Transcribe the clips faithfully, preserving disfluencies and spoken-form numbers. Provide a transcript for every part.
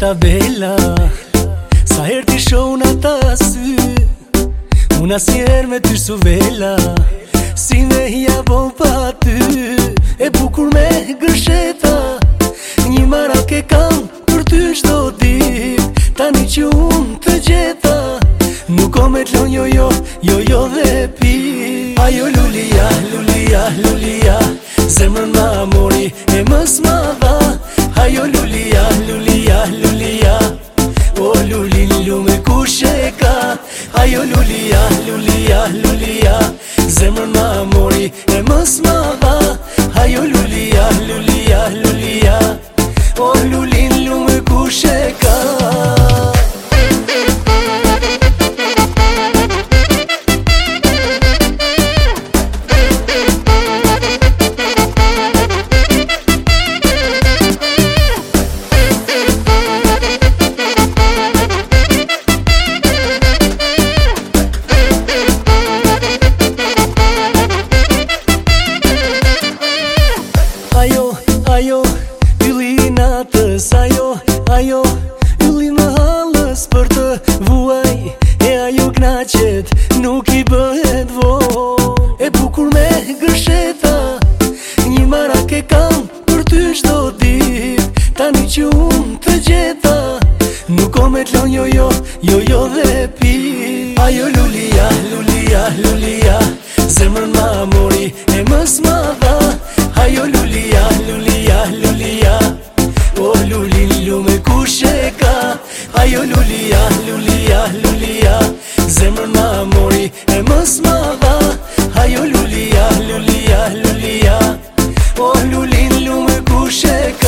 ta bella, sa herë ti shoh në ta sy, unë asnjëherë me ty su vela, si me hija bo pa ty, e bukur me gërsheta, një marak e kam për ty çdo dit, tani që unë të gjeta, nuk o me t'lon jo jo, jo jo dhe pi. Ajo lulia, lulia, lulia, zemrën ma mori e mës ma dha. Ajo lulia, lulia, lulia, o lulin lume kush e ka. Ajo lulia, lulia, lulia, zemrën ma mori e mës ma dha. Ajo lulia, lulia, lulia, o lulin lume kush e ka. Ajo, yli natës, ajo, ajo, yli në halës për të vuaj, e ajo knaqet, nuk i bëhet vo. E bukur me gërsheta, një marak e kam për ty çdo dit, tani që unë të gjeta, nuk o me t'lon jo jo, jo jo dhe pi. Ajo lulia, lulia, lulia, zemrën ma mori e mës ma dha. Ajo lulia, lulia, lulia, o lulin lume kush e ka. Ajo lulia, lulia, lulia, zemrën ma mori e mës ma dha. Ajo lulia, lulia, lulia, o lulin lume kush e ka.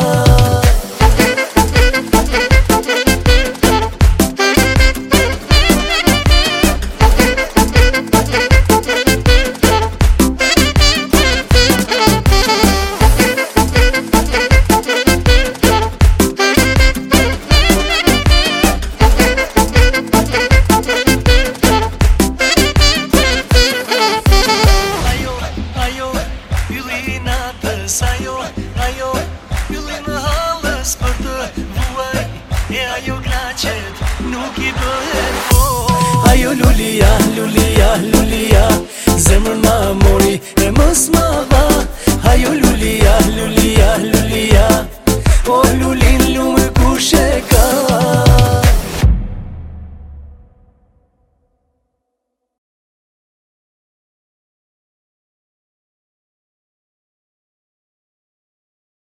Ajo, ajo, yli në halës për të vuaj, e ajo knaqet, nuk i bëhet vo. Ajo lulia, lulia, lulia, zemrën ma mori e mës ma dha.